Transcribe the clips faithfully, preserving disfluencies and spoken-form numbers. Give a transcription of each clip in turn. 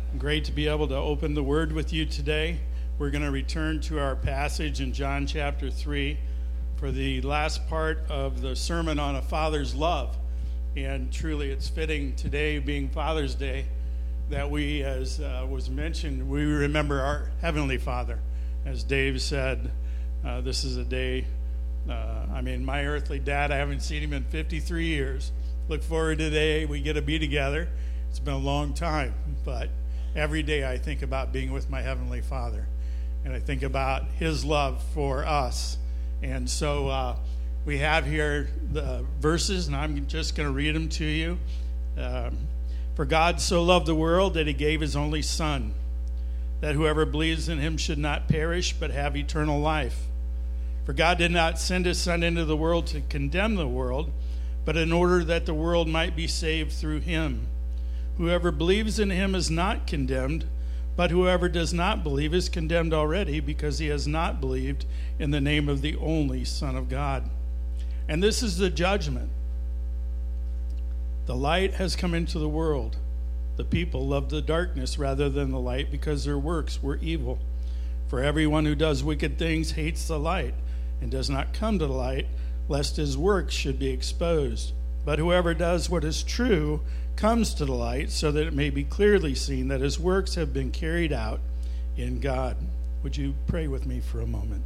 Great to be able to open the Word with you today. We're going to return to our passage in John chapter three for the last part of the sermon on a father's love. And truly it's fitting today, being Father's Day, that we, as uh, was mentioned, we remember our Heavenly Father. As Dave said, uh, this is a day, uh, I mean, my earthly dad, I haven't seen him in fifty-three years. Look forward to the day we get to be together. It's been a long time, but every day I think about being with my Heavenly Father, and I think about His love for us. And so uh, we have here the verses, and I'm just going to read them to you. Um, For God so loved the world that He gave His only Son, that whoever believes in Him should not perish but have eternal life. For God did not send His Son into the world to condemn the world, but in order that the world might be saved through Him. Whoever believes in Him is not condemned, but whoever does not believe is condemned already, because he has not believed in the name of the only Son of God. And this is the judgment. The light has come into the world. The people loved the darkness rather than the light, because their works were evil. For everyone who does wicked things hates the light and does not come to the light, lest his works should be exposed. But whoever does what is true comes to the light, so that it may be clearly seen that his works have been carried out in God. Would you pray with me for a moment?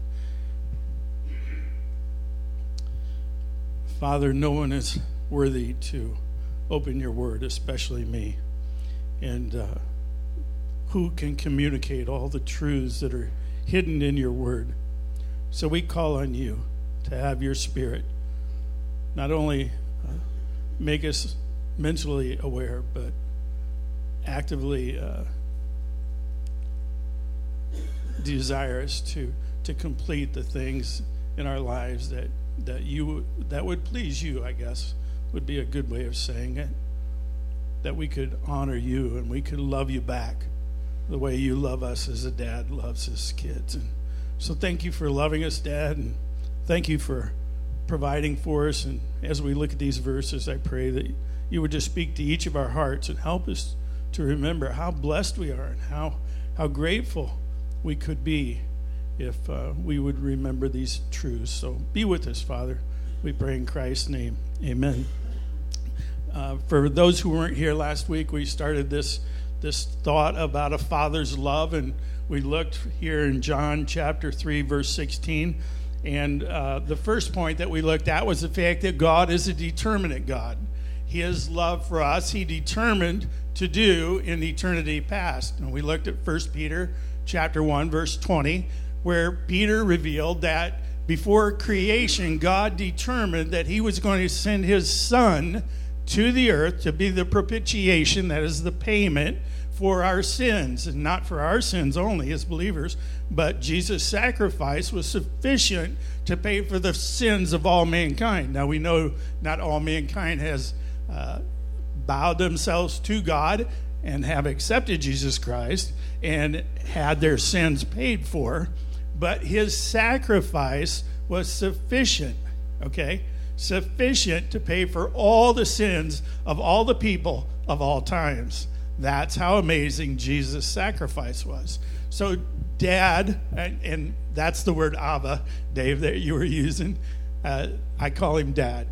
Father, no one is worthy to open your word, especially me. And uh, who can communicate all the truths that are hidden in your word? So we call on you to have your Spirit not only uh, make us mentally aware, but actively uh, desire us to to complete the things in our lives that that you that would please you, I guess, would be a good way of saying it. That we could honor you and we could love you back the way you love us as a dad loves his kids. And so thank you for loving us, Dad, and thank you for providing for us. And as we look at these verses, I pray that you would just speak to each of our hearts and help us to remember how blessed we are and how, how grateful we could be if uh, we would remember these truths. So be with us, Father. We pray in Christ's name. Amen. Uh, for those who weren't here last week, we started this this thought about a father's love, and we looked here in John chapter three, verse sixteen. And uh, the first point that we looked at was the fact that God is a determinate God. His love for us, He determined to do in eternity past. And we looked at First Peter chapter one, verse twenty, where Peter revealed that before creation, God determined that He was going to send His Son to the earth to be the propitiation, that is the payment for our sins, and not for our sins only as believers, but Jesus' sacrifice was sufficient to pay for the sins of all mankind. Now we know not all mankind has uh, bowed themselves to God and have accepted Jesus Christ and had their sins paid for, but His sacrifice was sufficient, okay? Sufficient to pay for all the sins of all the people of all times. That's how amazing Jesus' sacrifice was. So Dad, and, and that's the word Abba, Dave, that you were using. Uh, I call him Dad.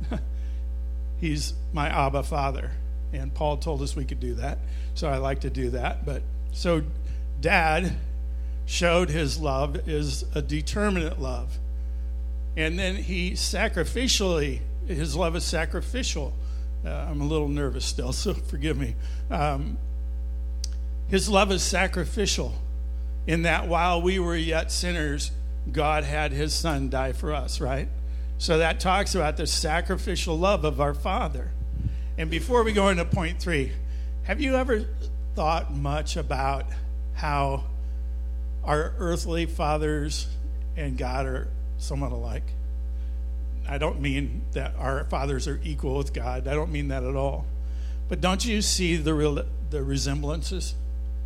He's my Abba Father. And Paul told us we could do that. So I like to do that. But so Dad showed His love is a determinate love. And then He sacrificially, His love is sacrificial. Uh, I'm a little nervous still, so forgive me. Um, his love is sacrificial in that while we were yet sinners, God had His Son die for us, right? So that talks about the sacrificial love of our Father. And before we go into point three, have you ever thought much about how our earthly fathers and God are somewhat alike? I don't mean that our fathers are equal with God. I don't mean that at all. But don't you see the real, the resemblances?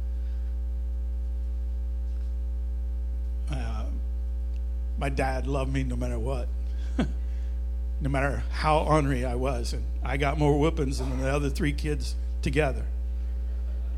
Uh, my dad loved me no matter what. No matter how ornery I was. And I got more whippings than the other three kids together.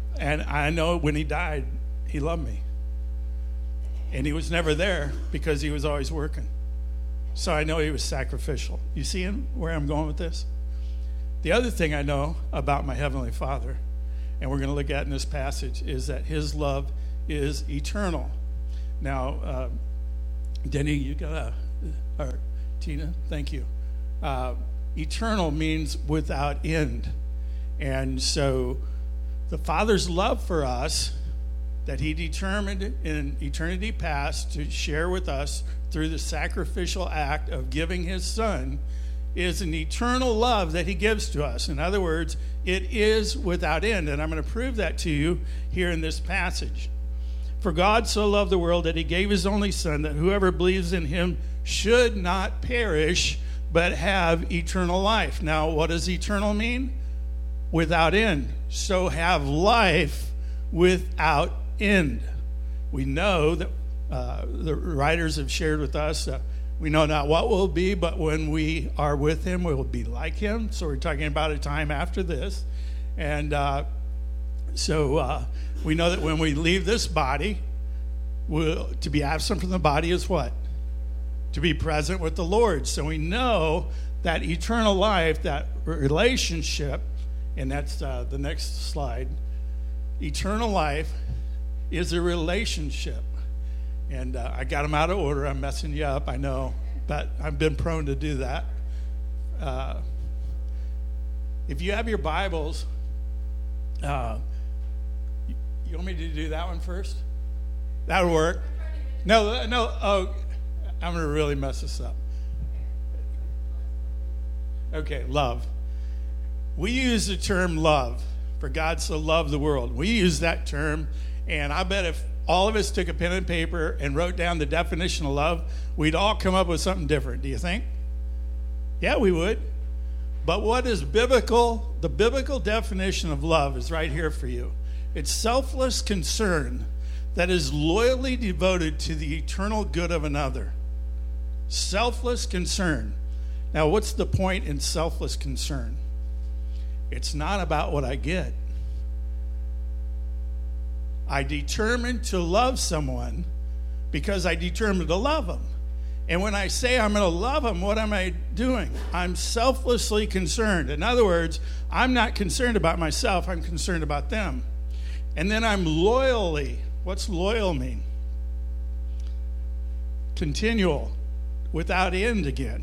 And I know when he died, he loved me. And he was never there because he was always working. So I know he was sacrificial. You see where I'm going with this? The other thing I know about my Heavenly Father, and we're going to look at in this passage, is that his love is eternal. Now, uh, Denny, you got a, or Tina, thank you. Uh, eternal means without end. And so the Father's love for us that he determined in eternity past to share with us through the sacrificial act of giving his Son is an eternal love that he gives to us. In other words, it is without end. And I'm going to prove that to you here in this passage. For God so loved the world that he gave his only Son, that whoever believes in him should not perish, but have eternal life. Now, what does eternal mean? Without end. So have life without end. We know that uh, the writers have shared with us, uh, we know not what we'll be, but when we are with him, we will be like him. So we're talking about a time after this. And uh, so uh, we know that when we leave this body, we'll, to be absent from the body is what? To be present with the Lord. So we know that eternal life, that relationship, and that's uh, the next slide, eternal life is a relationship. And uh, I got them out of order. I'm messing you up, I know, but I've been prone to do that. Uh, if you have your Bibles, uh, you want me to do that one first? That'll work. No, no. Oh, I'm going to really mess this up. Okay, love. We use the term love. For God so loved the world. We use that term, and I bet if all of us took a pen and paper and wrote down the definition of love, we'd all come up with something different. Do you think? Yeah, we would. But what is biblical? The biblical definition of love is right here for you. It's selfless concern that is loyally devoted to the eternal good of another. Selfless concern. Now, what's the point in selfless concern? It's not about what I get. I determined to love someone because I determined to love them. And when I say I'm going to love them, what am I doing? I'm selflessly concerned. In other words, I'm not concerned about myself. I'm concerned about them. And then I'm loyally. What's loyal mean? Continual, without end again.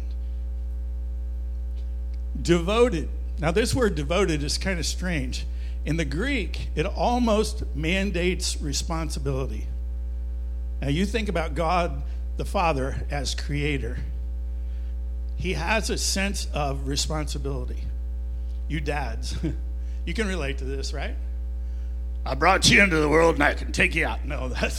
Devoted. Now, this word devoted is kind of strange. In the Greek, it almost mandates responsibility. Now, you think about God the Father as creator. He has a sense of responsibility. You dads, you can relate to this, right? I brought you into the world and I can take you out. No, that's...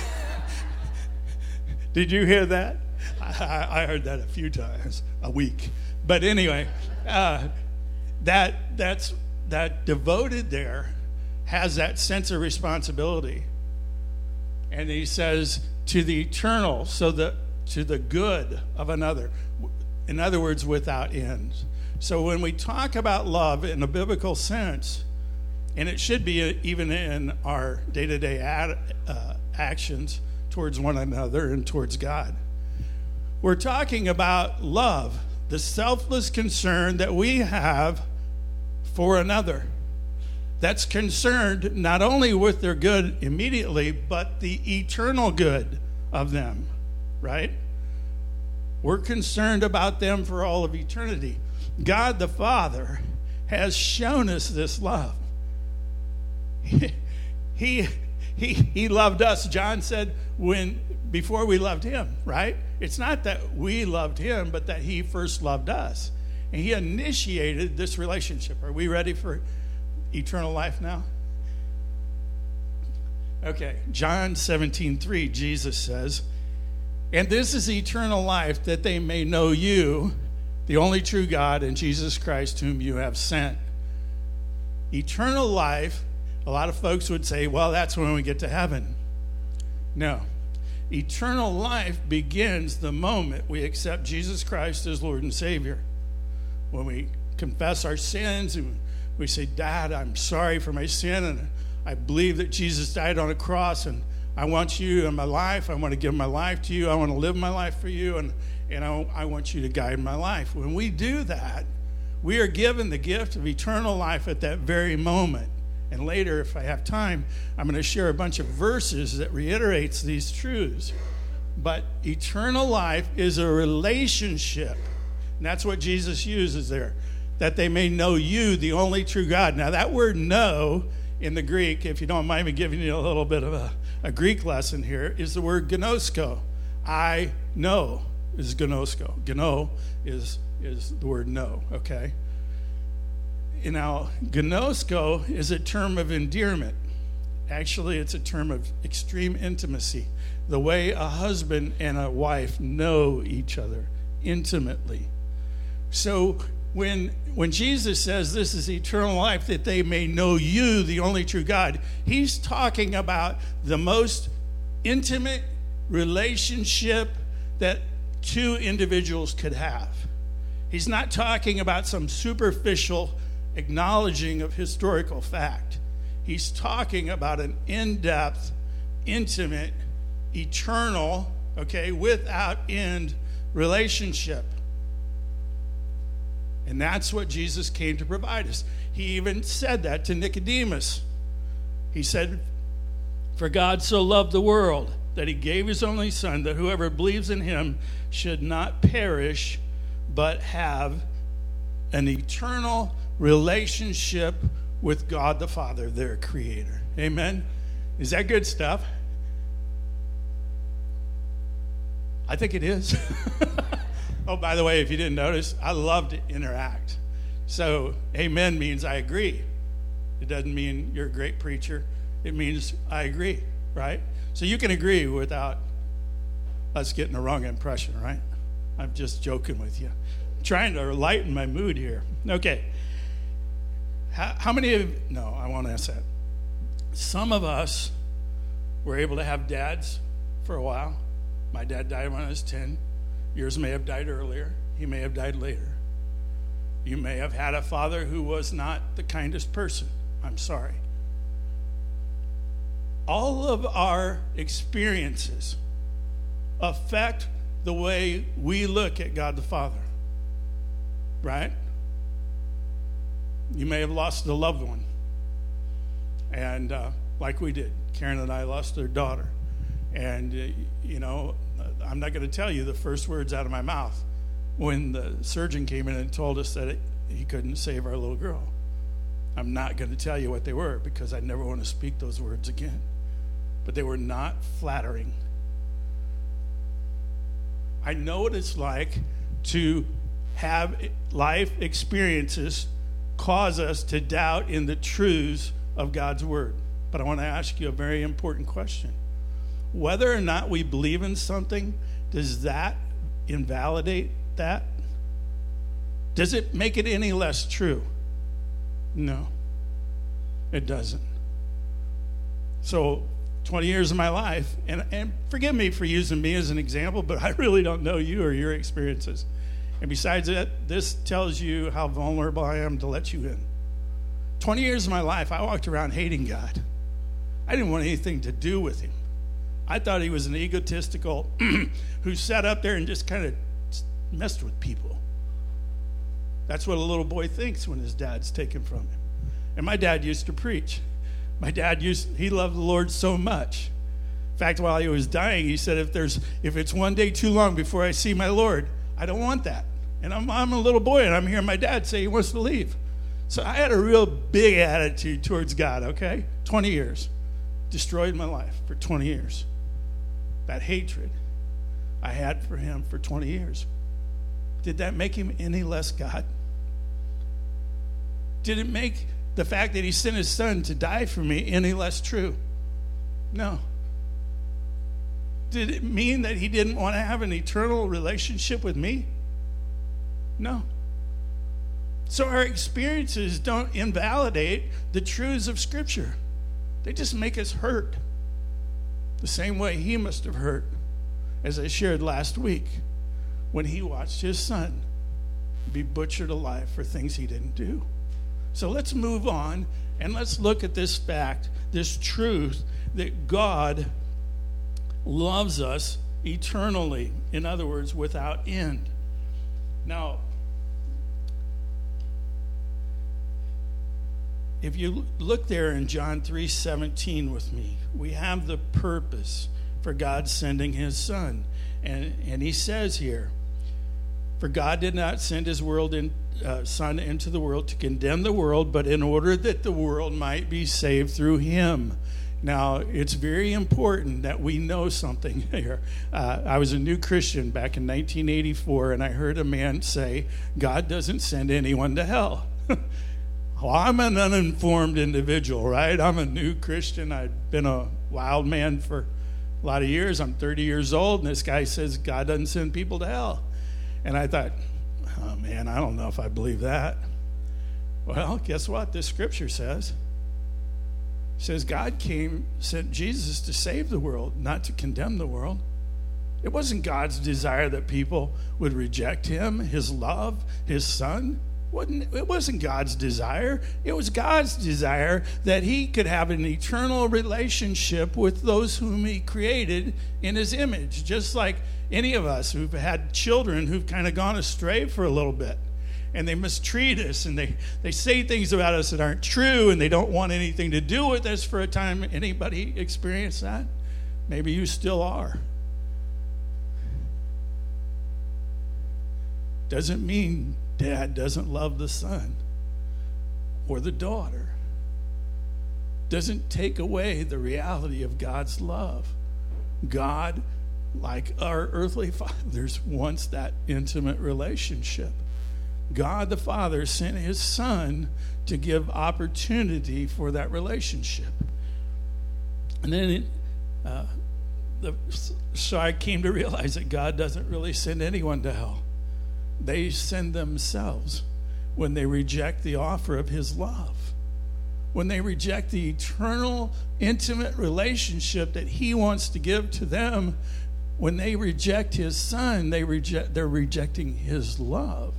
Did you hear that? I, I heard that a few times a week. But anyway, uh, that that's... that devoted there has that sense of responsibility. And he says, to the eternal, so that to the good of another. In other words, without end. So when we talk about love in a biblical sense, and it should be even in our day-to-day ad, uh, actions towards one another and towards God, we're talking about love, the selfless concern that we have for another, that's concerned not only with their good immediately, but the eternal good of them, right? We're concerned about them for all of eternity. God the Father has shown us this love. He, he, he, he loved us, John said, when before we loved him, right? It's not that we loved him, but that he first loved us. And he initiated this relationship. Are we ready for eternal life now? Okay, John seventeen three, Jesus says, and this is eternal life, that they may know you, the only true God, and Jesus Christ, whom you have sent. Eternal life, a lot of folks would say, well, that's when we get to heaven. No. Eternal life begins the moment we accept Jesus Christ as Lord and Savior. When we confess our sins and we say, Dad, I'm sorry for my sin and I believe that Jesus died on a cross, and I want you in my life. I want to give my life to you. I want to live my life for you, and, and I, I want you to guide my life. When we do that, we are given the gift of eternal life at that very moment. And later, if I have time, I'm going to share a bunch of verses that reiterates these truths. But eternal life is a relationship. And that's what Jesus uses there. That they may know you, the only true God. Now, that word know in the Greek, if you don't mind me giving you a little bit of a, a Greek lesson here, is the word gnosko. I know is gnosko. Gno is, is the word know, okay? You know, gnosko is a term of endearment. Actually, it's a term of extreme intimacy. The way a husband and a wife know each other intimately. So when when Jesus says this is eternal life, that they may know you, the only true God, he's talking about the most intimate relationship that two individuals could have. He's not talking about some superficial acknowledging of historical fact. He's talking about an in-depth, intimate, eternal, okay, without end relationship. And that's what Jesus came to provide us. He even said that to Nicodemus. He said, "For God so loved the world that he gave his only Son, that whoever believes in him should not perish, but have an eternal relationship with God the Father, their Creator." Amen? Is that good stuff? I think it is. Oh, by the way, if you didn't notice, I love to interact. So, amen means I agree. It doesn't mean you're a great preacher. It means I agree, right? So you can agree without us getting the wrong impression, right? I'm just joking with you. I'm trying to lighten my mood here. Okay. How, how many of, no, I won't ask that. Some of us were able to have dads for a while. My dad died when I was ten. Yours may have died earlier. He may have died later. You may have had a father who was not the kindest person. I'm sorry. All of our experiences affect the way we look at God the Father. Right? You may have lost a loved one. And uh, like we did. Karen and I lost their daughter. And, uh, you know, I'm not going to tell you the first words out of my mouth when the surgeon came in and told us that it, he couldn't save our little girl. I'm not going to tell you what they were because I never want to speak those words again. But they were not flattering. I know what it's like to have life experiences cause us to doubt in the truths of God's word. But I want to ask you a very important question. Whether or not we believe in something, does that invalidate that? Does it make it any less true? No, it doesn't. So twenty years of my life, and, and forgive me for using me as an example, but I really don't know you or your experiences. And besides that, this tells you how vulnerable I am to let you in. twenty years of my life, I walked around hating God. I didn't want anything to do with him. I thought he was an egotistical who sat up there and just kind of messed with people. That's what a little boy thinks when his dad's taken from him. And my dad used to preach. My dad used, he loved the Lord so much. In fact, while he was dying, he said, if there's, if it's one day too long before I see my Lord, I don't want that. And I'm, I'm a little boy, and I'm hearing my dad say he wants to leave. So I had a real big attitude towards God, okay? twenty years. Destroyed my life for twenty years. That hatred I had for him for twenty years. Did that make him any less God? Did it make the fact that he sent his son to die for me any less true? No. Did it mean that he didn't want to have an eternal relationship with me? No. So our experiences don't invalidate the truths of Scripture. They just make us hurt. The same way he must have hurt, as I shared last week, when he watched his son be butchered alive for things he didn't do. So let's move on And let's look at this fact, this truth, that God loves us eternally. In other words, without end. Now, if you look there in John three seventeen with me, we have the purpose for God sending his Son. And, and he says here, for God did not send his world in, uh, Son into the world to condemn the world, but in order that the world might be saved through him. Now, it's very important that we know something here. Uh, I was a new Christian back in nineteen eighty-four, and I heard a man say, God doesn't send anyone to hell. Well, I'm an uninformed individual, right? I'm a new Christian. I've been a wild man for a lot of years. I'm thirty years old, and this guy says God doesn't send people to hell. And I thought, oh, man, I don't know if I believe that. Well, guess what? This scripture says. It says God came, sent Jesus to save the world, not to condemn the world. It wasn't God's desire that people would reject him, his love, his Son. It wasn't God's desire. It was God's desire that he could have an eternal relationship with those whom he created in his image, just like any of us who've had children who've kind of gone astray for a little bit, and they mistreat us, and they, they say things about us that aren't true, and they don't want anything to do with us for a time. Anybody experience that? Maybe you still are. Doesn't mean dad doesn't love the son or the daughter. Doesn't take away the reality of God's love. God, like our earthly fathers, wants that intimate relationship. God the Father sent his Son to give opportunity for that relationship. And then it, uh, the, so I came to realize that God doesn't really send anyone to hell. They send themselves when they reject the offer of his love. When they reject the eternal, intimate relationship that he wants to give to them, when they reject his Son, they reject, they're rejecting his love.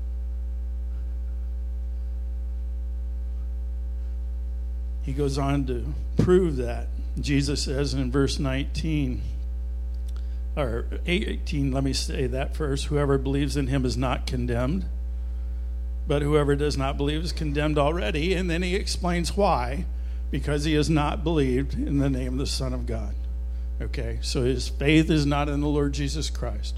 He goes on to prove that. Jesus says in verse nineteen, or eighteen, let me say that first. Whoever believes in him is not condemned, but whoever does not believe is condemned already. And then he explains why. Because he has not believed in the name of the Son of God. Okay, so his faith is not in the Lord Jesus Christ.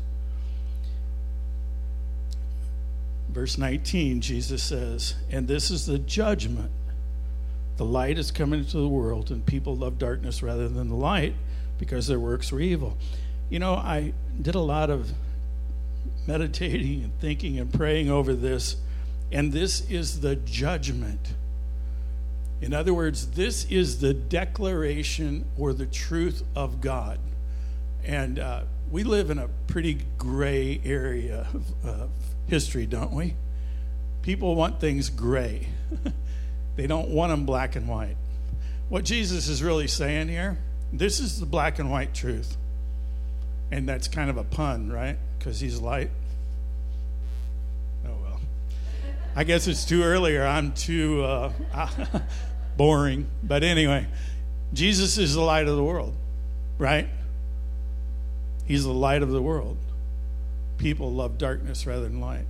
Verse nineteen, Jesus says, and this is the judgment. The light is coming into the world, and people love darkness rather than the light because their works were evil. You know, I did a lot of meditating and thinking and praying over this, and this is the judgment. In other words, this is the declaration or the truth of God. And uh, we live in a pretty gray area of, of history, don't we? People want things gray. They don't want them black and white. What Jesus is really saying here, this is the black and white truth. And that's kind of a pun, right? Because he's light. Oh, well. I guess it's too early or I'm too uh, boring. But anyway, Jesus is the light of the world, right? He's the light of the world. People love darkness rather than light.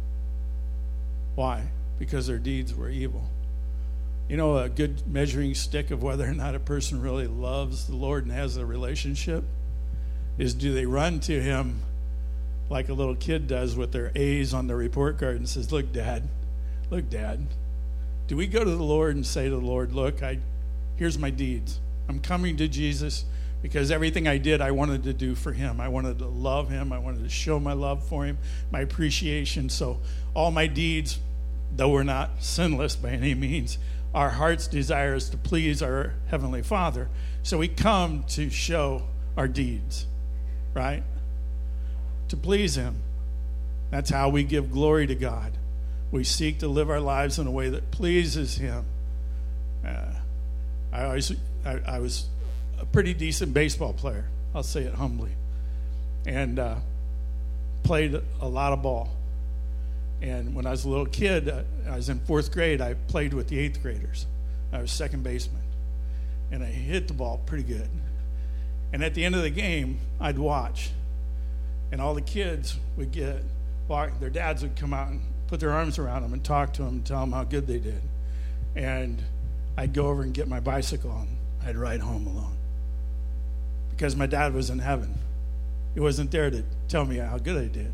Why? Because their deeds were evil. You know, a good measuring stick of whether or not a person really loves the Lord and has a relationship is, do they run to him like a little kid does with their A's on their report card and says, look, Dad, look, Dad. Do we go to the Lord and say to the Lord, look, I, here's my deeds. I'm coming to Jesus because everything I did, I wanted to do for him. I wanted to love him. I wanted to show my love for him, my appreciation. So all my deeds, though we're not sinless by any means, our heart's desire is to please our Heavenly Father. So we come to show our deeds, right? To please him. That's how we give glory to God. We seek to live our lives in a way that pleases him. Uh, I always, I, I was a pretty decent baseball player. I'll say it humbly. And uh, played a lot of ball. And when I was a little kid, uh, I was in fourth grade, I played with the eighth graders. I was second baseman. And I hit the ball pretty good. And at the end of the game, I'd watch. And all the kids would get, their dads would come out and put their arms around them and talk to them and tell them how good they did. And I'd go over and get my bicycle and I'd ride home alone. Because my dad was in heaven. He wasn't there to tell me how good I did.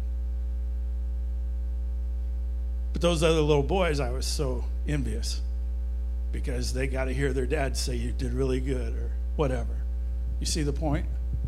But those other little boys, I was so envious because they got to hear their dad say you did really good or whatever. You see the point?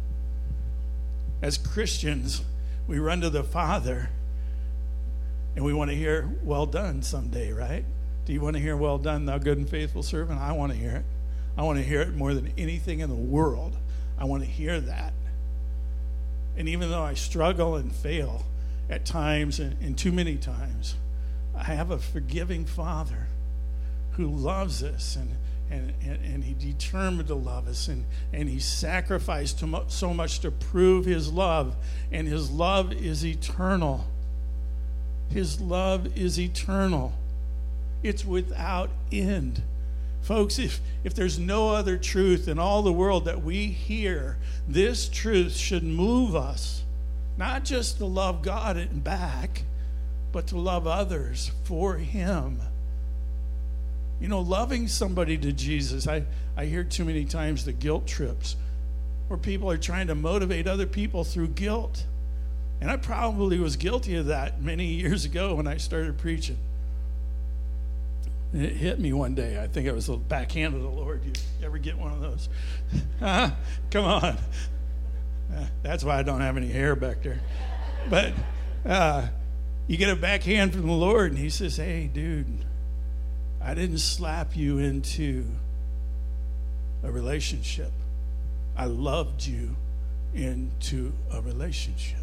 As Christians, we run to the Father and we want to hear, well done someday, right? Do you want to hear, well done, thou good and faithful servant? I want to hear it. I want to hear it more than anything in the world. I want to hear that. And even though I struggle and fail at times and, and too many times, I have a forgiving Father who loves us and and, and, and he determined to love us and, and he sacrificed to mo- so much to prove his love, and his love is eternal. His love is eternal. It's without end. Folks, if, if there's no other truth in all the world that we hear, this truth should move us, not just to love God and back, but to love others for him. You know, loving somebody to Jesus, I, I hear too many times the guilt trips where people are trying to motivate other people through guilt. And I probably was guilty of that many years ago when I started preaching. And it hit me one day. I think it was a backhand of the Lord. You ever get one of those? Huh? Come on. Uh, that's why I don't have any hair back there. But uh, you get a backhand from the Lord, and he says, hey, dude, I didn't slap you into a relationship. I loved you into a relationship.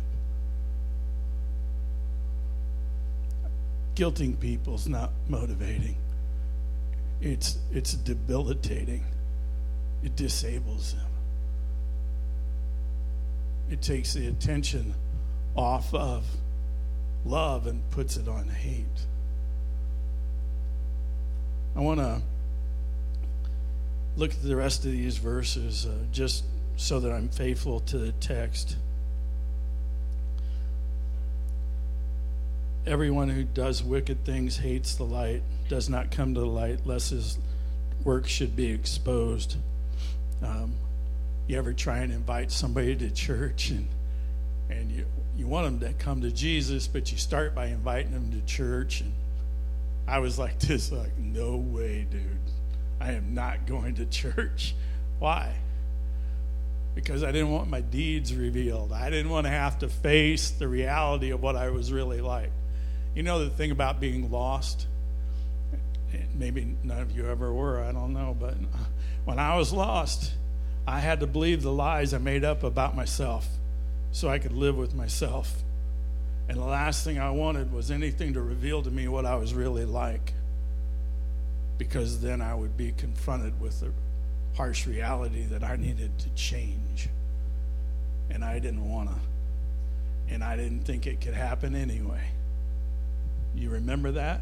Guilting people's not motivating. It's it's debilitating. It disables them. It takes the attention off of love and puts it on hate. I want to look at the rest of these verses uh, just so that I'm faithful to the text. Everyone who does wicked things hates the light, does not come to the light, lest his work should be exposed. Um, you ever try and invite somebody to church and and you, you want them to come to Jesus, but you start by inviting them to church, and I was like this, like, no way, dude. I am not going to church. Why? Because I didn't want my deeds revealed. I didn't want to have to face the reality of what I was really like. You know the thing about being lost? Maybe none of you ever were, I don't know. But when I was lost, I had to believe the lies I made up about myself so I could live with myself. And the last thing I wanted was anything to reveal to me what I was really like, because then I would be confronted with the harsh reality that I needed to change. And I didn't want to. And I didn't think it could happen anyway. You remember that?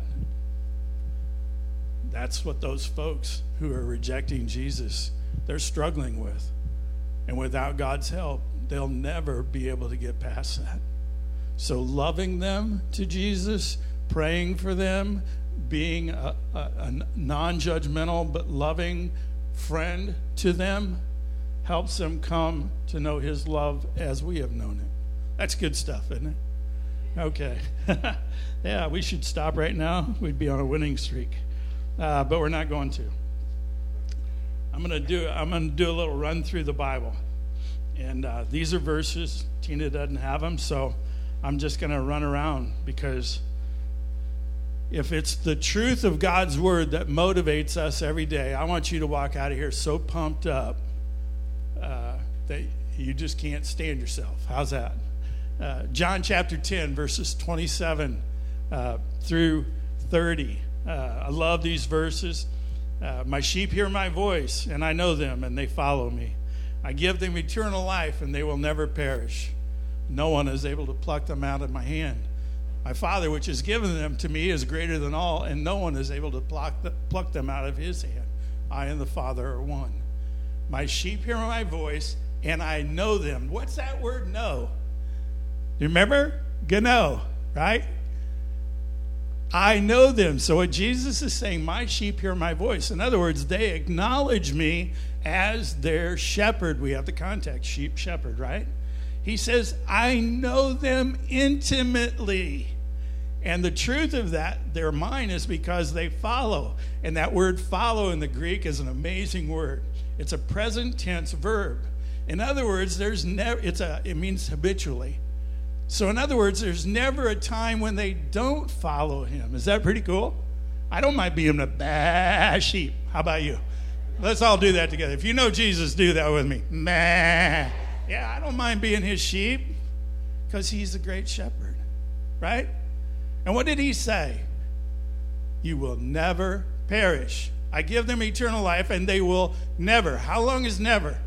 That's what those folks who are rejecting Jesus, they're struggling with. And without God's help, they'll never be able to get past that. So loving them to Jesus, praying for them, being a, a, a non-judgmental but loving friend to them helps them come to know his love as we have known it. That's good stuff, isn't it? Okay. Yeah, we should stop right now. We'd be on a winning streak. Uh, but we're not going to. I'm going to do I'm going to do a little run through the Bible. And uh, these are verses. Tina doesn't have them, so I'm just going to run around, because if it's the truth of God's word that motivates us every day, I want you to walk out of here so pumped up uh, that you just can't stand yourself. How's that? Uh, John chapter ten, verses twenty-seven uh, through thirty. Uh, I love these verses. Uh, my sheep hear my voice, and I know them, and they follow me. I give them eternal life, and they will never perish. No one is able to pluck them out of my hand. My Father, which has given them to me, is greater than all, and no one is able to pluck, the, pluck them out of his hand. I and the Father are one. My sheep hear my voice, and I know them. What's that word know? You remember? Gano, right? I know them. So what Jesus is saying, my sheep hear my voice. In other words, they acknowledge me as their shepherd. We have the context, sheep, shepherd, right? He says, I know them intimately. And the truth of that, they're mine, is because they follow. And that word follow in the Greek is an amazing word. It's a present tense verb. In other words, there's never, it's a, it means habitually. So in other words, there's never a time when they don't follow him. Is that pretty cool? I don't mind being a bad sheep. How about you? Let's all do that together. If you know Jesus, do that with me. Meh. Yeah, I don't mind being his sheep because he's the great shepherd, right? And what did he say? You will never perish. I give them eternal life, and they will never. How long is never?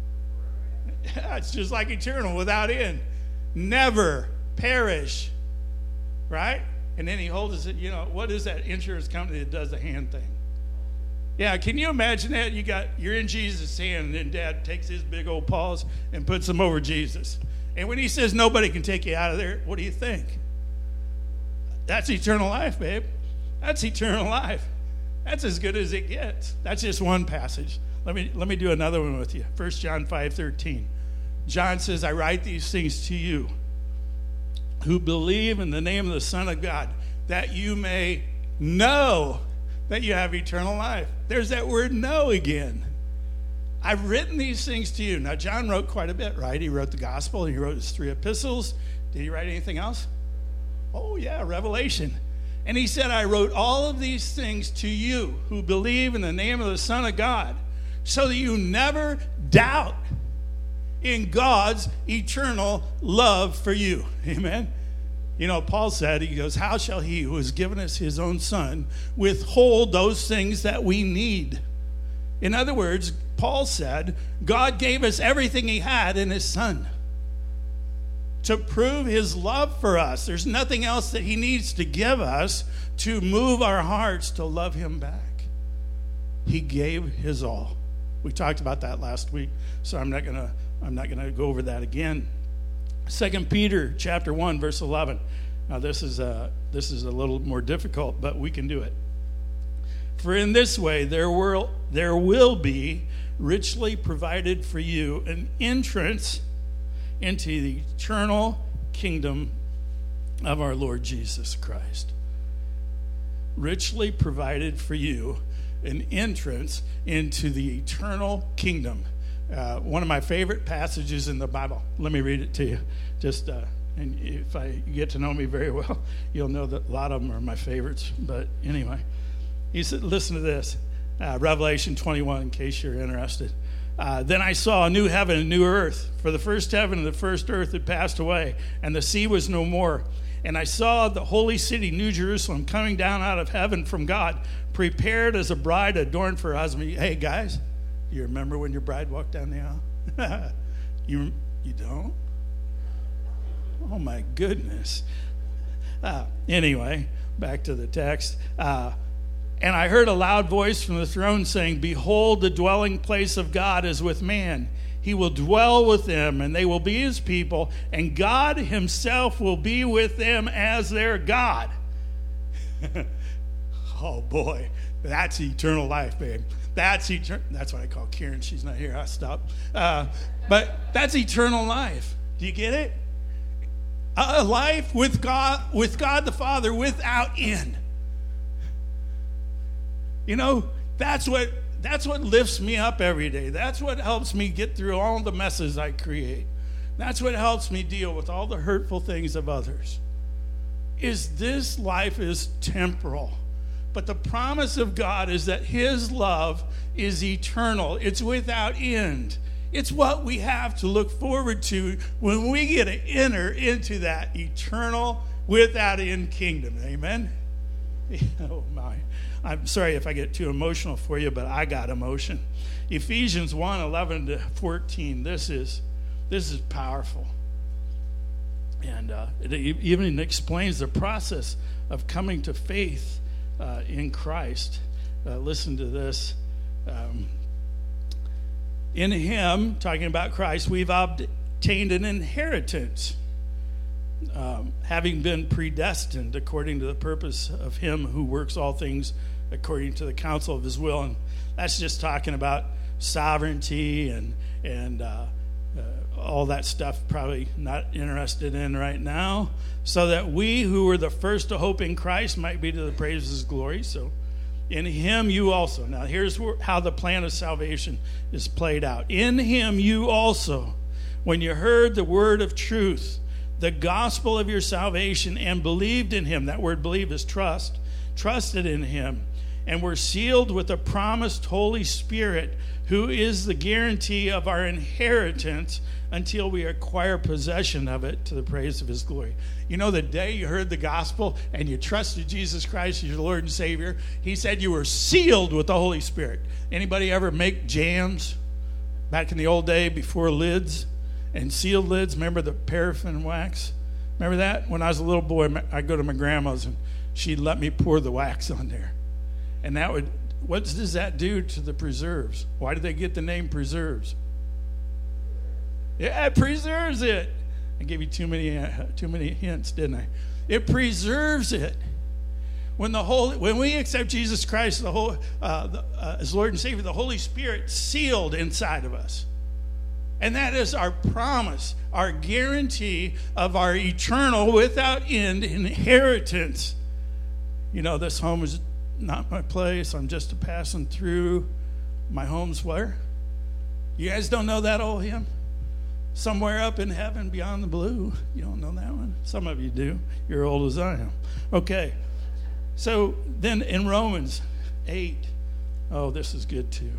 Yeah, it's just like eternal, without end. Never perish, right? And then he holds it, you know, what is that insurance company that does the hand thing? Yeah, can you imagine that? You got, you're in Jesus' hand, and then Dad takes his big old paws and puts them over Jesus. And when he says nobody can take you out of there, what do you think? That's eternal life, babe. That's eternal life. That's as good as it gets. That's just one passage. Let me let me do another one with you. First John five thirteen. John says, I write these things to you who believe in the name of the Son of God, that you may know that you have eternal life. There's that word know again. I've written these things to you. Now, John wrote quite a bit, right? He wrote the gospel, and he wrote his three epistles. Did he write anything else? Oh, yeah, Revelation. And he said, I wrote all of these things to you who believe in the name of the Son of God, so that you never doubt in God's eternal love for you. Amen? You know, Paul said, he goes, how shall he who has given us his own son withhold those things that we need? In other words, Paul said, God gave us everything he had in his son to prove his love for us. There's nothing else that he needs to give us to move our hearts to love him back. He gave his all. We talked about that last week, so I'm not gonna I'm not gonna go over that again. Second Peter chapter one, verse eleven. Now this is a this is a little more difficult, but we can do it. For in this way there will there will be richly provided for you an entrance into the eternal kingdom of our Lord Jesus Christ. Richly provided for you an entrance into the eternal kingdom. Uh, one of my favorite passages in the Bible. Let me read it to you. Just uh, and if I you get to know me very well, you'll know that a lot of them are my favorites. But anyway, he said, listen to this. Uh, Revelation twenty-one, in case you're interested. Uh, then I saw a new heaven and a new earth. For the first heaven and the first earth had passed away, and the sea was no more. And I saw the holy city, New Jerusalem, coming down out of heaven from God, prepared as a bride adorned for her husband. Hey, guys, do you remember when your bride walked down the aisle? you you don't? Oh, my goodness. Uh, anyway, back to the text. Uh, and I heard a loud voice from the throne saying, behold, the dwelling place of God is with man. He will dwell with them, and they will be his people, and God himself will be with them as their God. Oh, boy. That's eternal life, babe. That's eternal. That's what I call Karen. She's not here. I'll stop. Uh, but that's eternal life. Do you get it? A life with God, with God the Father without end. You know, that's what that's what lifts me up every day. That's what helps me get through all the messes I create. That's what helps me deal with all the hurtful things of others. Is this life is temporal. But the promise of God is that his love is eternal. It's without end. It's what we have to look forward to when we get to enter into that eternal, without end kingdom. Amen? Oh, my. I'm sorry if I get too emotional for you, but I got emotion. Ephesians one, eleven to fourteen. This is, this is powerful. And uh, it even explains the process of coming to faith uh, in Christ. Uh, listen to this. Um, in him, talking about Christ, we've obtained an inheritance, um, having been predestined according to the purpose of him who works all things according to the counsel of his will. And that's just talking about sovereignty and and uh, uh, all that stuff, probably not interested in right now, so that we who were the first to hope in Christ might be to the praise of his glory. So in him you also. Now here's how the plan of salvation is played out. In him you also, when you heard the word of truth, the gospel of your salvation, and believed in him, that word believe is trust, trusted in him, and were sealed with the promised Holy Spirit, who is the guarantee of our inheritance until we acquire possession of it to the praise of his glory. You know, the day you heard the gospel and you trusted Jesus Christ as your Lord and Savior, he said you were sealed with the Holy Spirit. Anybody ever make jams back in the old day before lids and sealed lids? Remember the paraffin wax? Remember that? When I was a little boy, I'd go to my grandma's and she'd let me pour the wax on there. And that would, what does that do to the preserves? Why did they get the name preserves? Yeah, it preserves it. I gave you too many uh, too many hints, didn't I? It preserves it. When the Holy, when we accept Jesus Christ, the whole, uh, the, uh, as Lord and Savior, the Holy Spirit sealed inside of us, and that is our promise, our guarantee of our eternal, without end inheritance. You know, this home is not my place. I'm just a passing through. My home's where? You guys don't know that old hymn? Somewhere up in heaven beyond the blue. You don't know that one? Some of you do. You're old as I am. Okay. So then in Romans eight, oh, this is good too.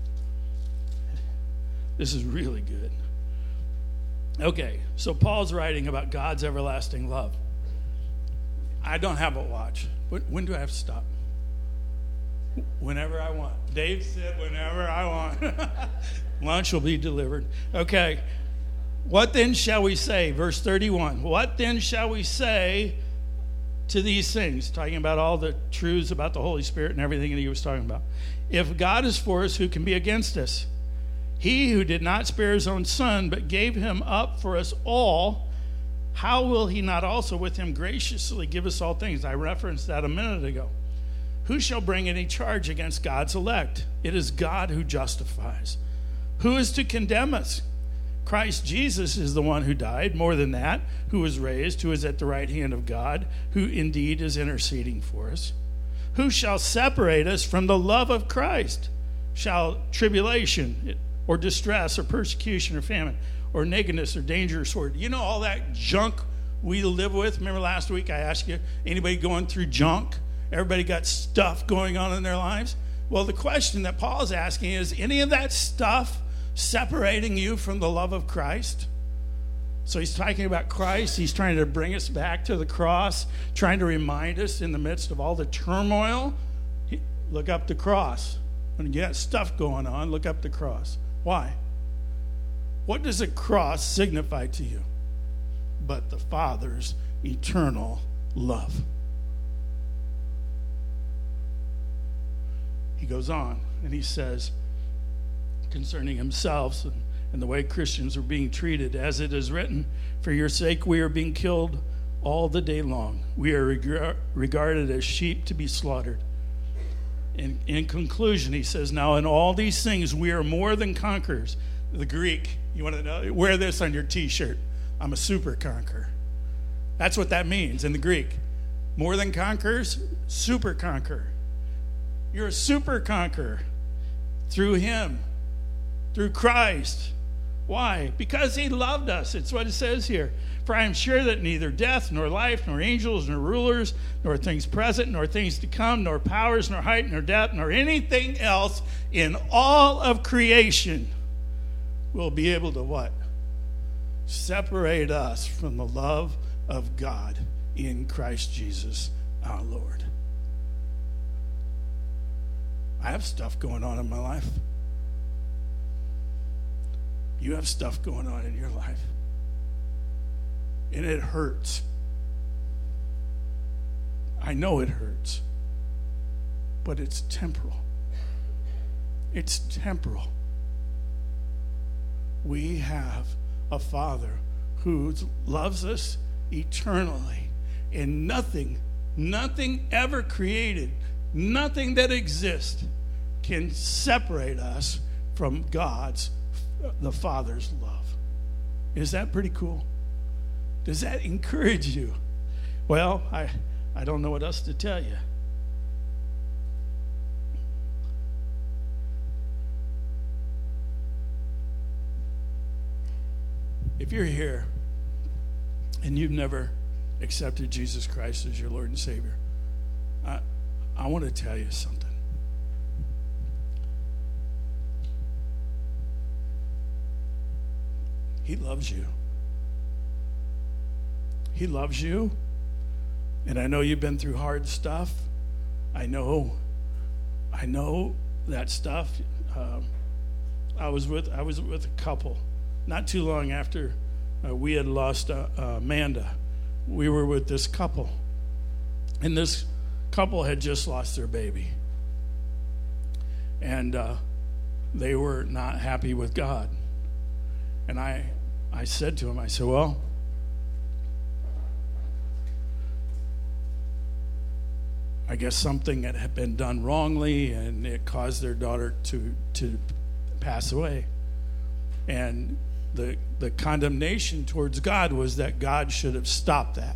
This is really good. Okay, so Paul's writing about God's everlasting love. I don't have a watch. When do I have to stop? Whenever I want. Dave said whenever I want. Lunch will be delivered. Okay. What then shall we say? Verse thirty-one. What then shall we say to these things? Talking about all the truths about the Holy Spirit and everything that he was talking about. If God is for us, who can be against us? He who did not spare his own son, but gave him up for us all, how will he not also with him graciously give us all things? I referenced that a minute ago. Who shall bring any charge against God's elect? It is God who justifies. Who is to condemn us? Christ Jesus is the one who died, more than that, who was raised, who is at the right hand of God, who indeed is interceding for us. Who shall separate us from the love of Christ? Shall tribulation or distress or persecution or famine or nakedness or danger or sword? You know all that junk we live with? Remember last week I asked you, anybody going through junk? Everybody got stuff going on in their lives? Well, the question that Paul's asking is, any of that stuff separating you from the love of Christ? So he's talking about Christ. He's trying to bring us back to the cross, trying to remind us in the midst of all the turmoil, look up the cross. When you got stuff going on, look up the cross. Why? What does a cross signify to you? But the Father's eternal love. He goes on and he says, concerning himself and, and the way Christians are being treated, as it is written, for your sake we are being killed all the day long. We are reg- regarded as sheep to be slaughtered. In, in conclusion, he says, now in all these things we are more than conquerors. The Greek, you want to know, wear this on your t-shirt. I'm a super conqueror. That's what that means in the Greek. More than conquerors, super conqueror. You're a super conqueror through him, through Christ. Why? Because he loved us. It's what it says here. For I am sure that neither death, nor life, nor angels, nor rulers, nor things present, nor things to come, nor powers, nor height, nor depth, nor anything else in all of creation will be able to what? Separate us from the love of God in Christ Jesus our Lord. I have stuff going on in my life. You have stuff going on in your life. And it hurts. I know it hurts. But it's temporal. It's temporal. We have a Father who loves us eternally, and nothing, nothing ever created, nothing that exists can separate us from God's, the Father's love. Is that pretty cool? Does that encourage you? Well, I, I don't know what else to tell you. If you're here and you've never accepted Jesus Christ as your Lord and Savior, I, I want to tell you something. He loves you. He loves you. And I know you've been through hard stuff. I know, I know that stuff. Um, I was with I was with a couple not too long after uh, we had lost uh, uh, Amanda. We were with this couple, and this couple had just lost their baby, and uh, they were not happy with God. And I, I said to him, I said, well, I guess something had been done wrongly, and it caused their daughter to to pass away. And the the condemnation towards God was that God should have stopped that.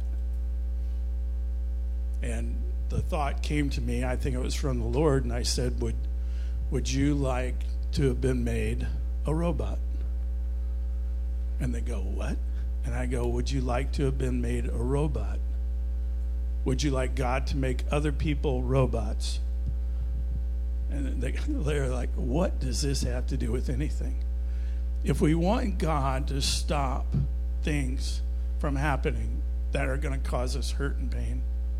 And the thought came to me, I think it was from the Lord, and I said, would would you like to have been made a robot? And they go, what? And I go, would you like to have been made a robot? Would you like God to make other people robots? And they, they're like, what does this have to do with anything? If we want God to stop things from happening that are going to cause us hurt and pain,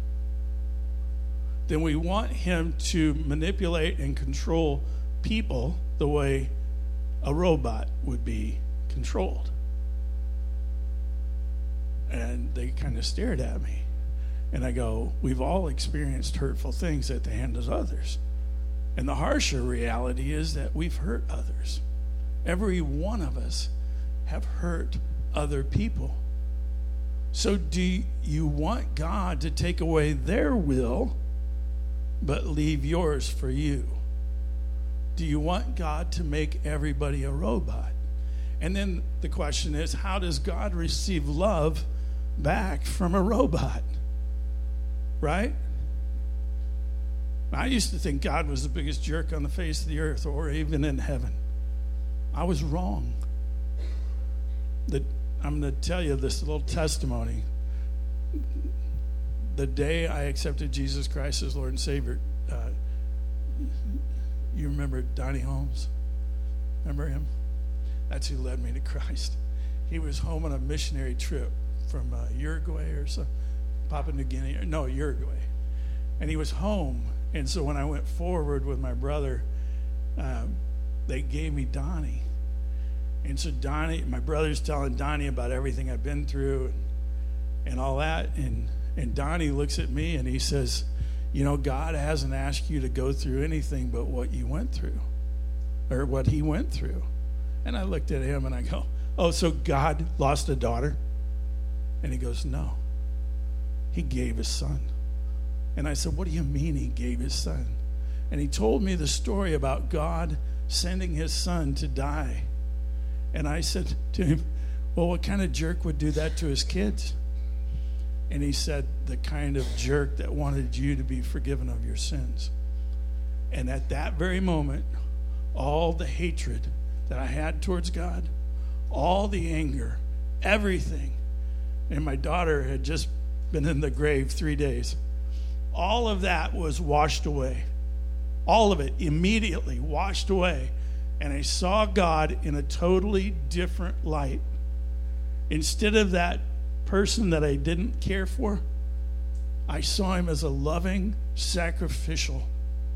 then we want him to manipulate and control people the way a robot would be controlled. And they kind of stared at me. And I go, we've all experienced hurtful things at the hand of others. And the harsher reality is that we've hurt others. Every one of us have hurt other people. So do you want God to take away their will, but leave yours for you? Do you want God to make everybody a robot? And then the question is, how does God receive love back from a robot? Right? I used to think God was the biggest jerk on the face of the earth, or even in heaven. I was wrong. The, I'm going to tell you this little testimony. The day I accepted Jesus Christ as Lord and Savior, uh, you remember Donnie Holmes? Remember him? That's who led me to Christ. He was home on a missionary trip from uh, Uruguay or something. Papua New Guinea, no, Uruguay. And he was home. And so when I went forward with my brother, um, they gave me Donnie. And so Donnie, my brother's telling Donnie about everything I've been through and, and all that. And, and Donnie looks at me and he says, you know, God hasn't asked you to go through anything but what you went through, or what he went through. And I looked at him and I go, oh, so God lost a daughter? And he goes, no. He gave his son. And I said, what do you mean he gave his son? And he told me the story about God sending his son to die. And I said to him, well, what kind of jerk would do that to his kids? And he said, the kind of jerk that wanted you to be forgiven of your sins. And at that very moment, all the hatred that I had towards God, all the anger, everything, and my daughter had just been in the grave three days. All of that was washed away. All of it immediately washed away. And I saw God in a totally different light. Instead of that person that I didn't care for, I saw him as a loving, sacrificial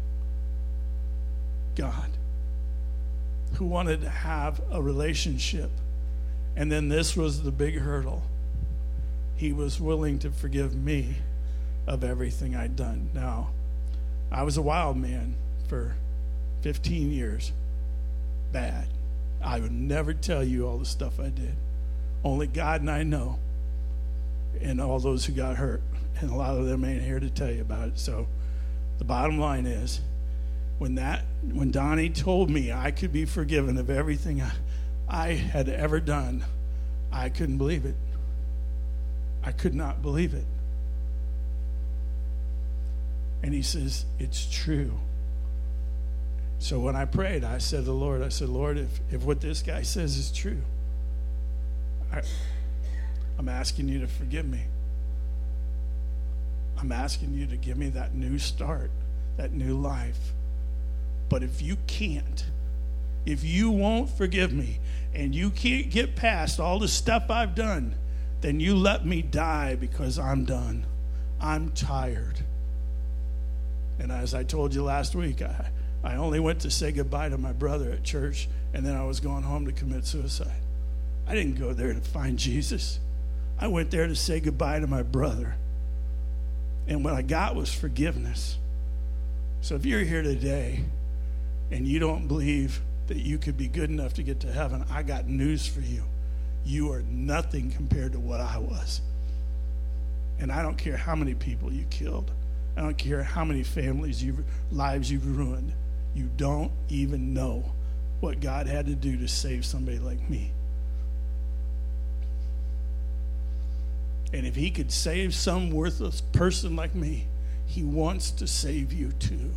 God who wanted to have a relationship. And then this was the big hurdle. He was willing to forgive me of everything I'd done. Now, I was a wild man for fifteen years. Bad. I would never tell you all the stuff I did. Only God and I know. And all those who got hurt. And a lot of them ain't here to tell you about it. So the bottom line is, when that when Donnie told me I could be forgiven of everything I, I had ever done, I couldn't believe it. I could not believe it. And he says, it's true. So when I prayed, I said to the Lord, I said, Lord, if, if what this guy says is true, I, I'm asking you to forgive me. I'm asking you to give me that new start, that new life. But if you can't, if you won't forgive me, and you can't get past all the stuff I've done, then you let me die, because I'm done. I'm tired. And as I told you last week, I, I only went to say goodbye to my brother at church, and then I was going home to commit suicide. I didn't go there to find Jesus. I went there to say goodbye to my brother. And what I got was forgiveness. So if you're here today and you don't believe that you could be good enough to get to heaven, I got news for you. You are nothing compared to what I was. And I don't care how many people you killed. I don't care how many families you've, lives you've ruined. You don't even know what God had to do to save somebody like me. And if he could save some worthless person like me, he wants to save you too.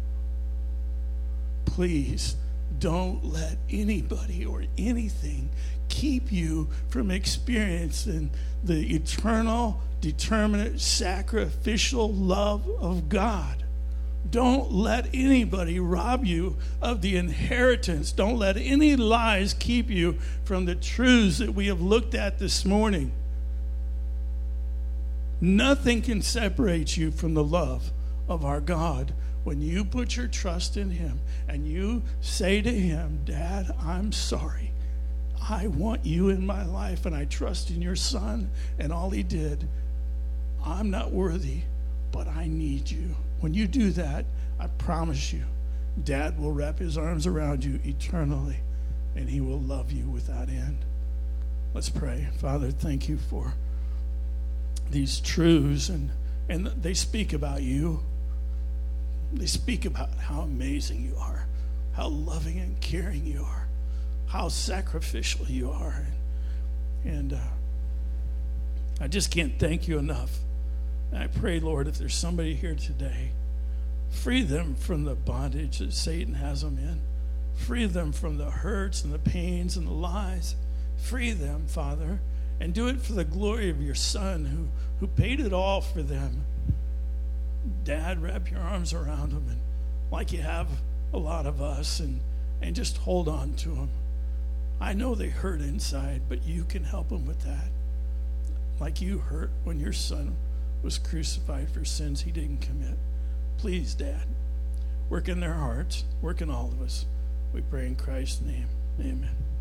Please don't let anybody or anything keep you from experiencing the eternal, determinate, sacrificial love of God. Don't let anybody rob you of the inheritance. Don't let any lies keep you from the truths that we have looked at this morning. Nothing can separate you from the love of our God. When you put your trust in him and you say to him, Dad, I'm sorry. I want you in my life, and I trust in your son and all he did. I'm not worthy, but I need you. When you do that, I promise you, Dad will wrap his arms around you eternally, and he will love you without end. Let's pray. Father, thank you for these truths, and, and they speak about you. They speak about how amazing you are, how loving and caring you are, how sacrificial you are. And, and uh, I just can't thank you enough. And I pray, Lord, if there's somebody here today, free them from the bondage that Satan has them in. Free them from the hurts and the pains and the lies. Free them, Father, and do it for the glory of your Son who, who paid it all for them. Dad, wrap your arms around them, and like you have a lot of us, and, and just hold on to them. I know they hurt inside, but you can help them with that. Like you hurt when your son was crucified for sins he didn't commit. Please, Dad, work in their hearts, work in all of us. We pray in Christ's name. Amen.